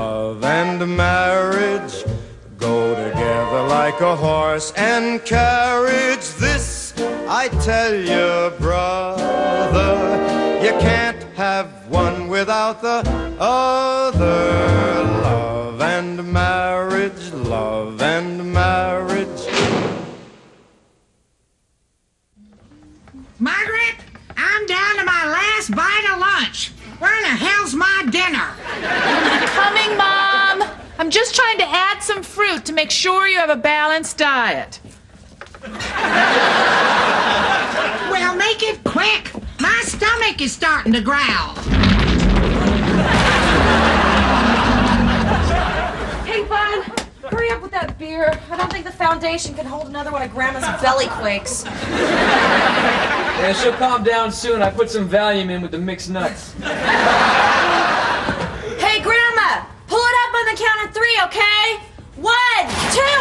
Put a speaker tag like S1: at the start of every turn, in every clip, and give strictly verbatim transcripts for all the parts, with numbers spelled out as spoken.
S1: love and marriage go together like a horse and carriage. This I tell you, brother, you can't have one without the other. Love and marriage, love and marriage.
S2: Margaret, I'm down to my last bite of lunch. Where the hell's my dinner?
S3: Coming, Mom. I'm just trying to add some fruit to make sure you have a balanced diet.
S2: Well, make it quick. My stomach is starting to growl.
S4: Hey, Bud, hurry up with that beer. I don't think the foundation can hold another one of Grandma's belly quakes.
S5: Yeah, she'll calm down soon. I put some Valium in with the mixed nuts.
S4: Hey, Grandma, pull it up on the count of three, okay? One, two...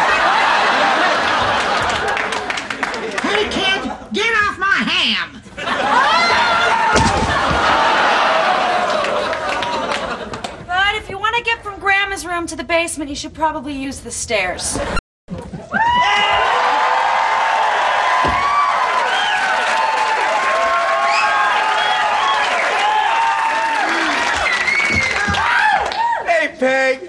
S2: Hey, kid, get off my ham.
S4: But if you want to get from Grandma's room to the basement, you should probably use the stairs.
S1: Peg.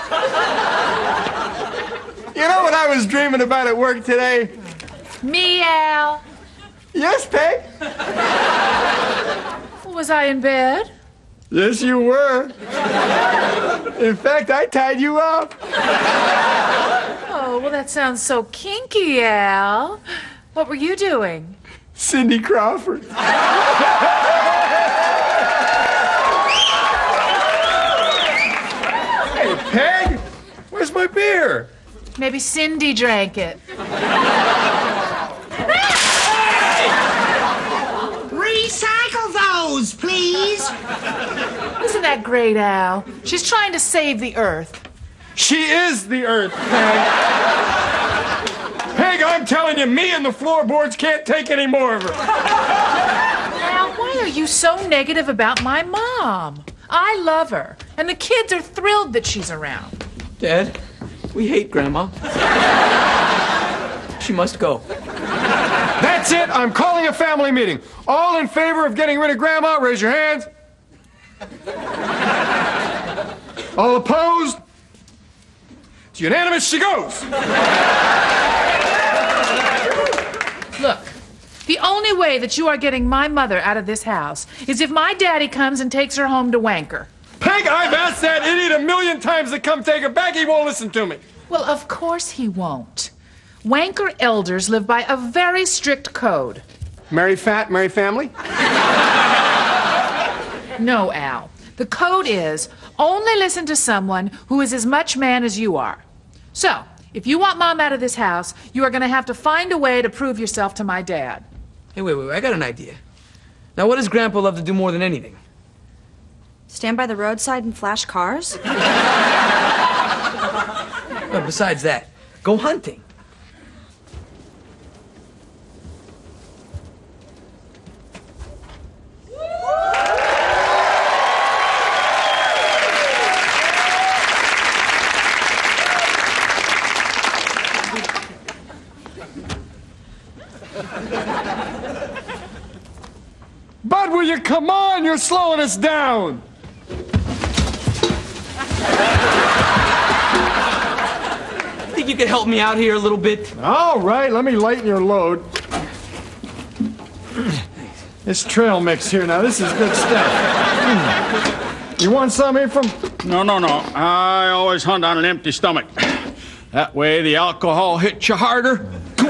S1: You know what I was dreaming about at work today?
S3: Meow.
S1: Yes, Peg?
S3: Was I in bed?
S1: Yes, you were. In fact, I tied you up.
S3: Oh, well, that sounds so kinky, Al. What were you doing?
S1: Cindy Crawford. Hey, Peg, where's my beer?
S3: Maybe Cindy drank it.
S2: Recycle those, please.
S3: Isn't that great, Al? She's trying to save the Earth.
S1: She is the Earth, Peg. Peg, I'm telling you, me and the floorboards can't take any more of her.
S3: Al, why are you so negative about my mom? I love her, and the kids are thrilled that she's around.
S5: Dad, we hate Grandma. She must go.
S1: That's it. I'm calling a family meeting. All in favor of getting rid of Grandma, raise your hands. All opposed? It's unanimous. She goes.
S3: Look, the only way that you are getting my mother out of this house is if my daddy comes and takes her home to Wanker.
S1: Peg, I've asked that idiot a million times to come take her back. He won't listen to me.
S3: Well, of course he won't. Wanker elders live by a very strict code.
S1: Marry fat, marry family?
S3: No, Al. The code is only listen to someone who is as much man as you are. So, if you want Mom out of this house, you are going to have to find a way to prove yourself to my dad.
S5: Hey, wait, wait, wait, I got an idea. Now, what does Grandpa love to do more than anything?
S4: Stand by the roadside and flash cars?
S5: Well, besides that, go hunting.
S1: Bud, will you come on? You're slowing us down.
S5: Think you could help me out here a little bit?
S1: All right, let me lighten your load. This trail mix here now, this is good stuff. You want some, Ephraim?
S6: No, no, no. I always hunt on an empty stomach. That way the alcohol hits you harder.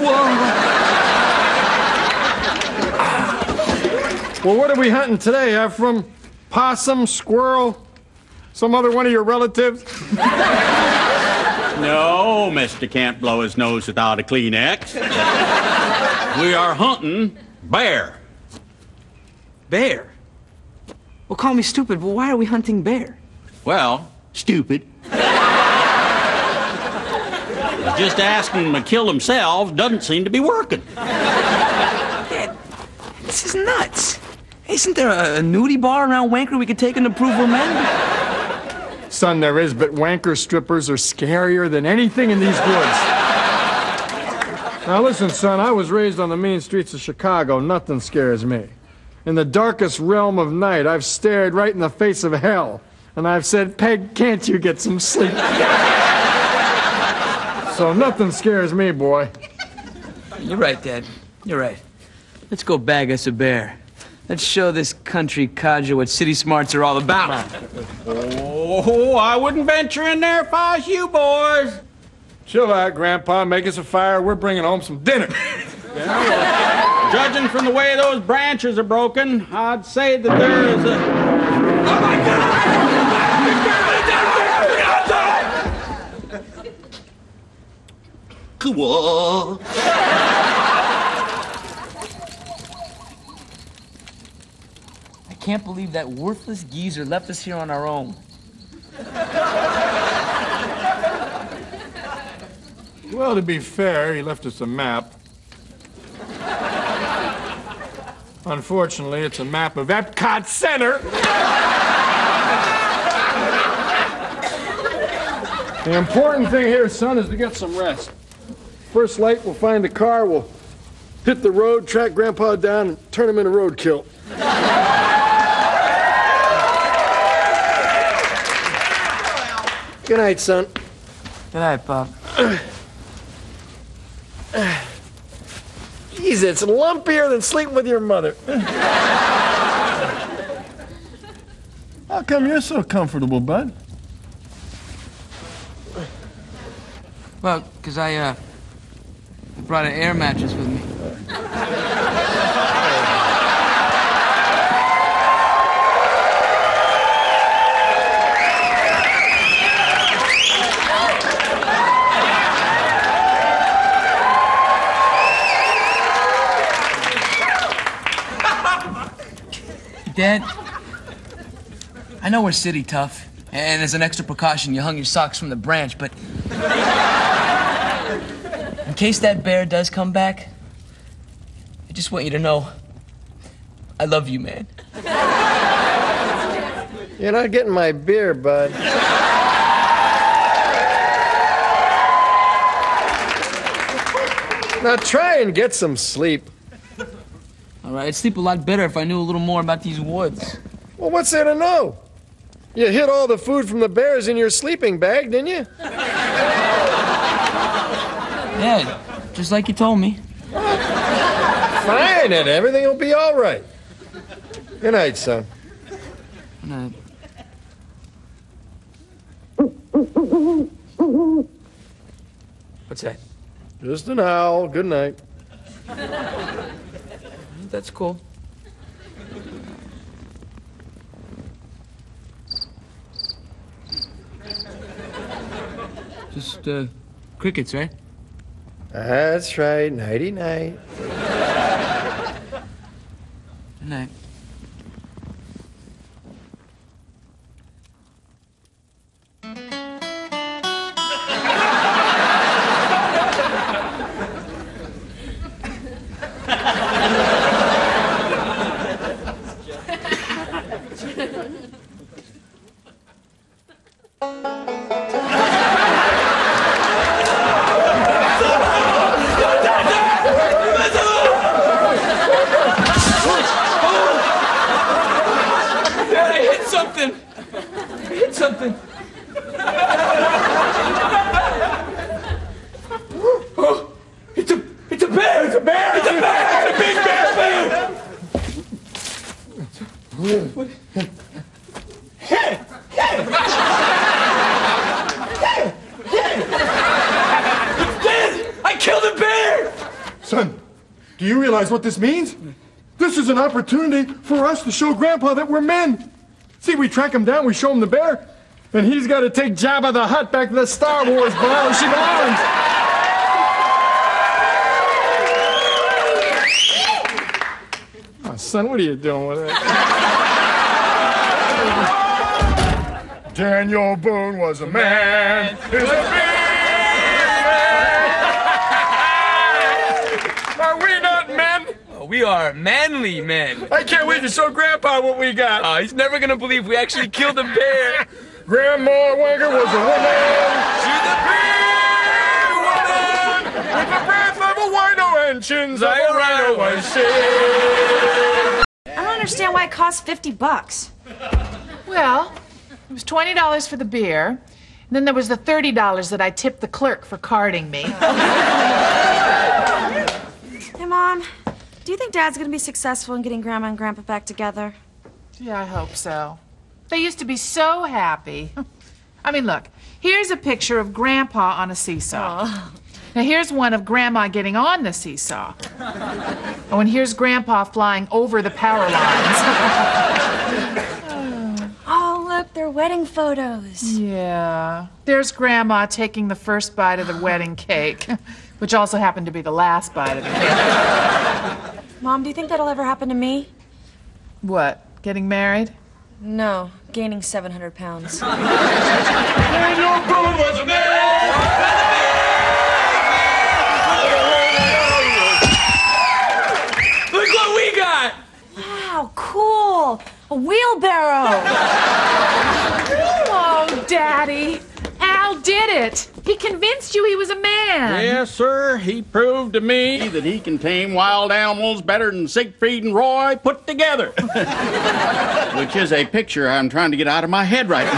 S1: Well, what are we hunting today, Ephraim? Possum, squirrel, some other one of your relatives?
S6: No, Mister can't blow his nose without a Kleenex. We are hunting bear.
S5: Bear? Well, call me stupid, but why are we hunting bear?
S6: Well, stupid. Just asking him to kill himself doesn't seem to be working.
S5: Dad, this is nuts. Isn't there a, a nudie bar around Wanker we could take in to prove we're men?
S1: Son, there is, but wanker strippers are scarier than anything in these woods. Now listen, son, I was raised on the mean streets of Chicago. Nothing scares me. In the darkest realm of night, I've stared right in the face of hell, and I've said, Peg, can't you get some sleep? So nothing scares me, boy.
S5: You're right, Dad. You're right. Let's go bag us a bear. Let's show this country codger what city smarts are all about.
S6: Oh, I wouldn't venture in there if I was you, boys.
S1: Chill out, Grandpa. Make us a fire. We're bringing home some dinner.
S6: Yeah, well, judging from the way those branches are broken, I'd say that there is a... Oh, my God! Cool.
S5: I can't believe that worthless geezer left us here on our own.
S1: Well, to be fair, he left us a map. Unfortunately, it's a map of Epcot Center. The important thing here, son, is to get some rest. First light, we'll find the car, we'll hit the road, track Grandpa down, and turn him into roadkill. Good night, son.
S5: Good night, Pop.
S1: Jeez, it's lumpier than sleeping with your mother. How come you're so comfortable, bud?
S5: Well, because I, uh, I brought an air mattress with me. Dad, I know we're city tough, and as an extra precaution, you hung your socks from the branch, but in case that bear does come back, I just want you to know I love you, man.
S1: You're not getting my beer, bud. Now try and get some sleep.
S5: All right, I'd sleep a lot better if I knew a little more about these woods.
S1: Well, what's there to know? You hid all the food from the bears in your sleeping bag, didn't you?
S5: Yeah, just like you told me.
S1: Fine, and everything will be all right. Good night, son.
S5: Good night. What's that?
S1: Just an owl. Good night.
S5: That's cool. Just, uh, crickets, right?
S1: That's right. Nighty-night.
S5: Good night. Something! I hit something! Oh, it's a, it's a bear! It's a bear! It's a bear! It's a big bear! Bear! Hey! Hey! It's dead! I killed a bear!
S1: Son, do you realize what this means? This is an opportunity for us to show Grandpa that we're men. See, we track him down, we show him the bear, and he's got to take Jabba the Hutt back to the Star Wars bar where she belongs. Oh, son, what are you doing with it? Daniel Boone was a man. Is a man. Are we not men?
S5: We are manly men.
S1: I can't wait to show Grandpa what we got.
S5: Oh, he's never gonna believe we actually killed a bear.
S1: Grandma Wanker was a woman. She's a big woman with the breath of a wino and chins of a rhino was she.
S4: I don't understand why it costs fifty bucks.
S3: Well, it was twenty dollars for the beer. And then there was the thirty dollars that I tipped the clerk for carding me.
S4: Hey, Mom, do you think Dad's gonna be successful in getting Grandma and Grandpa back together?
S3: Yeah, I hope so. They used to be so happy. I mean, look, here's a picture of Grandpa on a seesaw.
S4: Oh.
S3: Now, here's one of Grandma getting on the seesaw. Oh, and here's Grandpa flying over the power lines.
S4: Oh, look, they're wedding photos.
S3: Yeah. There's Grandma taking the first bite of the wedding cake, which also happened to be the last bite of the cake.
S4: Mom, do you think that'll ever happen to me?
S3: What, getting married?
S4: No, gaining seven hundred pounds.
S5: Look what we got!
S4: Wow, cool! A wheelbarrow!
S3: Oh, Daddy. Al did it. He convinced you he was a man.
S6: Yes, sir. He proved to me that he can tame wild animals better than Siegfried and Roy put together. Which is a picture I'm trying to get out of my head right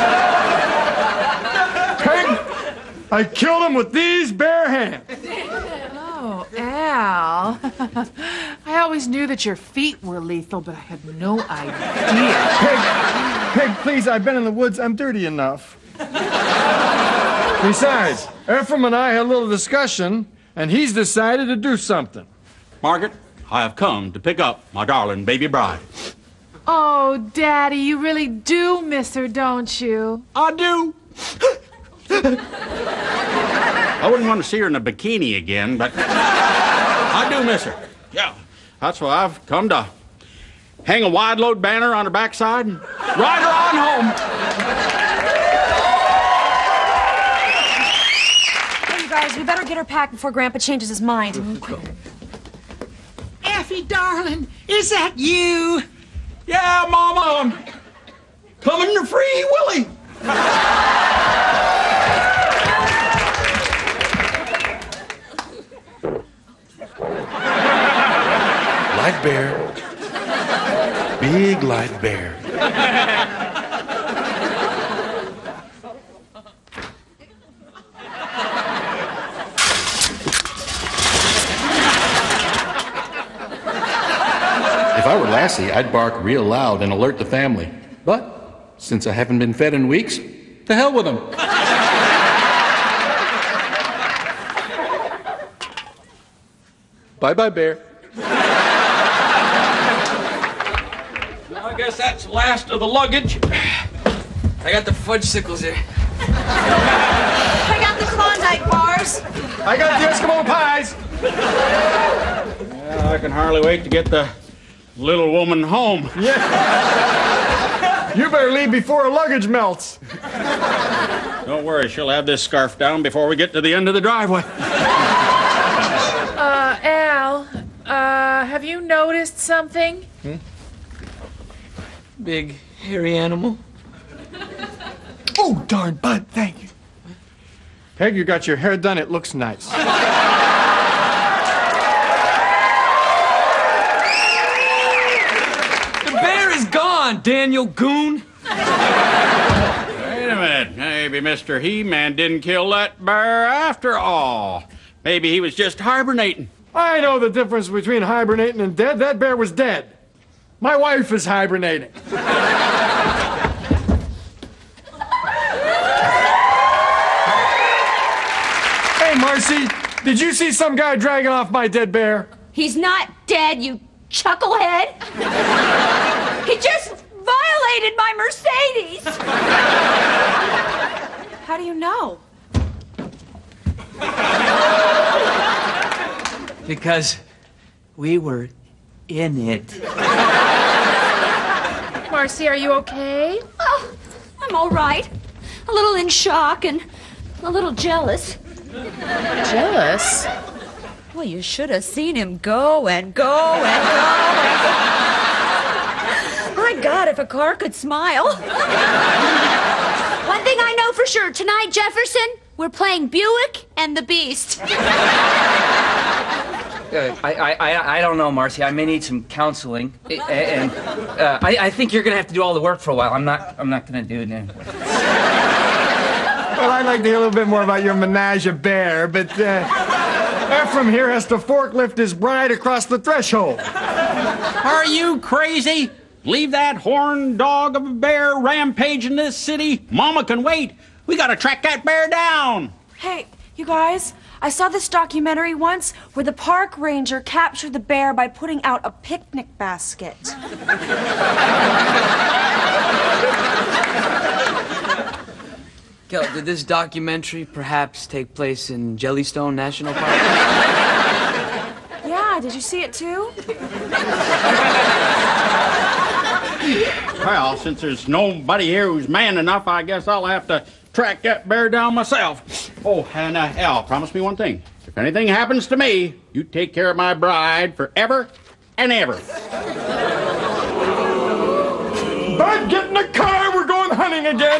S6: now.
S1: Peg, I killed him with these bare hands.
S3: Oh, Al. I always knew that your feet were lethal, but I had no idea.
S1: Peg, Peg, please, I've been in the woods. I'm dirty enough. Besides, Ephraim and I had a little discussion, and he's decided to do something.
S6: Margaret, I have come to pick up my darling baby bride.
S3: Oh, Daddy, you really do miss her, don't you?
S6: I do. I wouldn't want to see her in a bikini again, but I do miss her. Yeah, that's why I've come to hang a wide load banner on her backside and ride her on home.
S4: Hey, you guys, we better get her packed before Grandpa changes his mind.
S2: Effie, darling, is that you?
S6: Yeah, Mama, I'm coming to Free Willy.
S7: Light bear. Big light bear. If I were Lassie, I'd bark real loud and alert the family. But since I haven't been fed in weeks, to hell with them. Bye-bye, bear.
S5: I guess that's the last of the luggage. I got the fudge sickles here.
S4: I got the Klondike bars.
S1: I got the Eskimo pies.
S6: Yeah, I can hardly wait to get the little woman home.
S1: Yeah. You better leave before her luggage melts.
S6: Don't worry, she'll have this scarf down before we get to the end of the driveway.
S3: Uh, Al, uh, have you noticed something?
S5: Hmm? Big, hairy animal.
S1: Oh, darn, Bud, thank you. Peg, you got your hair done. It looks nice.
S5: The bear is gone, Daniel Goon.
S6: Wait a minute. Maybe Mister He-Man didn't kill that bear after all. Maybe he was just hibernating.
S1: I know the difference between hibernating and dead. That bear was dead. My wife is hibernating. Hey, Marcy, did you see some guy dragging off my dead bear?
S8: He's not dead, you chucklehead. He just violated my Mercedes.
S4: How do you know?
S5: Because we were in it.
S3: Marcy, are you okay?
S8: Oh, I'm all right. A little in shock and a little jealous.
S3: Jealous?
S8: Well, you should have seen him go and go and go and go. My God, if a car could smile. For sure. Tonight, Jefferson, we're playing Buick and the Beast.
S9: Uh, I, I, I, I don't know, Marcy. I may need some counseling, and uh, I, I think you're gonna have to do all the work for a while. I'm not, I'm not gonna do it anyway.
S1: Well, I'd like to hear a little bit more about your menage a bear, but uh, Ephraim here has to forklift his bride across the threshold.
S6: Are you crazy? Leave that horned dog of a bear rampaging this city. Mama can wait. We gotta track that bear down.
S4: Hey, you guys, I saw this documentary once where the park ranger captured the bear by putting out a picnic basket.
S5: Kel, did this documentary perhaps take place in Jellystone National Park?
S4: Yeah, did you see it too?
S6: Well, since there's nobody here who's man enough, I guess I'll have to track that bear down myself. Oh, and uh, Al, promise me one thing. If anything happens to me, you take care of my bride forever and ever.
S1: Bud, get in the car. We're going hunting again.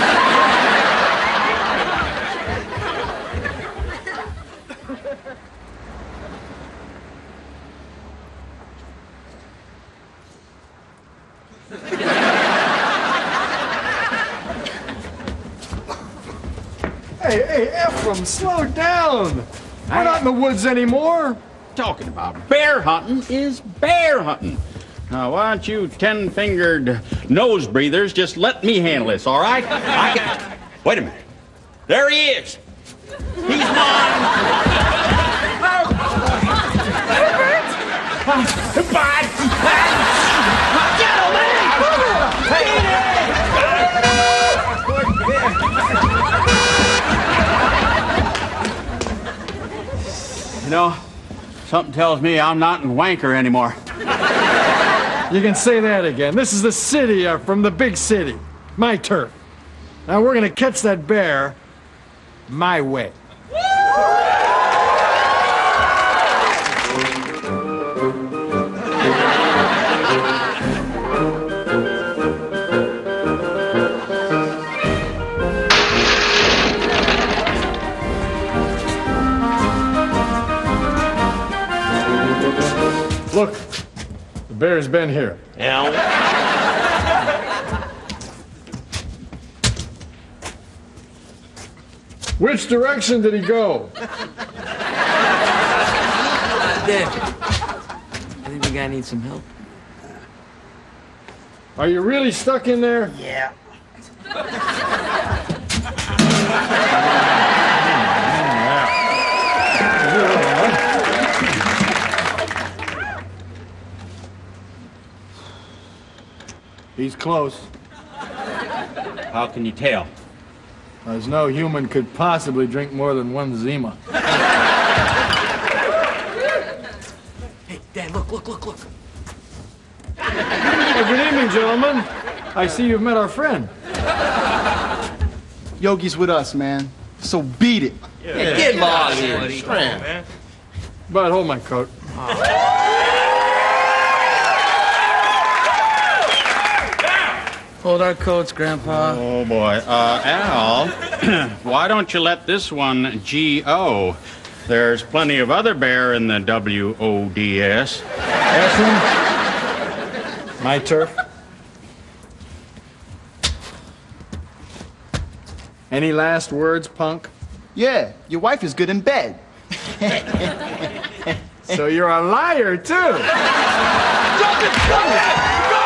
S1: Hey, hey, Ephraim, slow down. We're not in the woods anymore.
S6: Talking about bear hunting is bear hunting. Now, why don't you ten-fingered nose breathers just let me handle this, all right? I can... Wait a minute. There he is. He's mine. Bud! You know, something tells me I'm not in Wanker anymore.
S1: You can say that again. This is the city uh, from the big city. My turf. Now we're gonna catch that bear my way. Look, the bear's been here.
S6: Yeah.
S1: Which direction did he go?
S5: Dad, I think the guy needs some help.
S1: Are you really stuck in there?
S6: Yeah.
S1: He's close.
S6: How can you tell?
S1: As no human could possibly drink more than one Zima.
S5: Hey, Dad, look, look, look, look.
S1: Well, good evening, gentlemen. I see you've met our friend.
S10: Yogi's with us, man. So beat it.
S5: Yeah, yeah, get lost, buddy.
S1: Come on, man. Bud, hold my coat. Oh.
S5: Hold our coats, Grandpa.
S6: Oh, boy. Uh, Al, why don't you let this one G O? There's plenty of other bear in the W O D S.
S1: Ephraim, my turf. Any last words, punk?
S10: Yeah, your wife is good in bed.
S1: So you're a liar, too.
S5: Drop it! Drop it!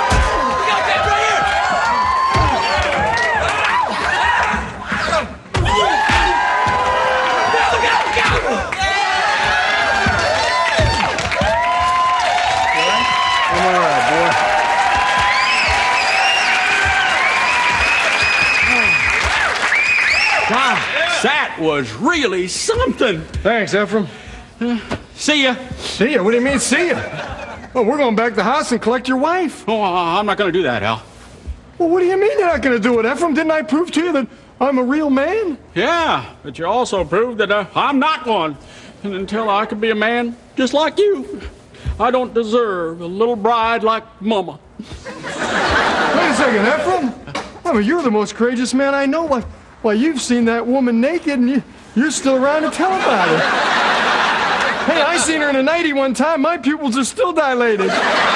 S6: That was really something.
S1: Thanks, Ephraim.
S6: Uh, see ya.
S1: See ya? What do you mean, see ya? Well, we're going back to the house and collect your wife.
S6: Oh, I'm not going to do that, Al.
S1: Well, what do you mean you're not going to do it, Ephraim? Didn't I prove to you that I'm a real man?
S6: Yeah, but you also proved that uh, I'm not one. And until I can be a man just like you, I don't deserve a little bride like Mama.
S1: Wait a second, Ephraim. I mean, you're the most courageous man I know. Why, Why, you've seen that woman naked, and you, you're still around to tell about it. Hey, I seen her in a nightie one time. My pupils are still dilated.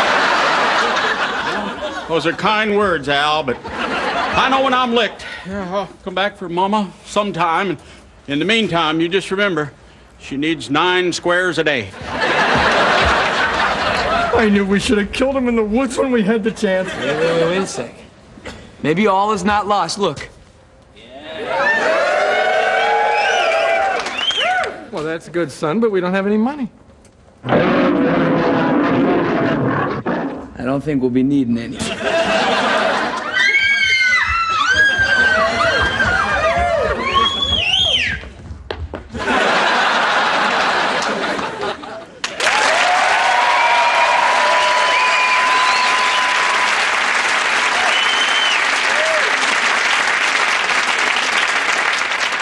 S6: Those are kind words, Al, but I know when I'm licked. Yeah, I'll come back for Mama sometime, and in the meantime, you just remember, she needs nine squares a day.
S1: I knew we should have killed him in the woods when we had the chance.
S5: Wait, wait, wait, wait a sec. Maybe all is not lost. Look.
S1: Well, that's good, son, but we don't have any money.
S5: I don't think we'll be needing any.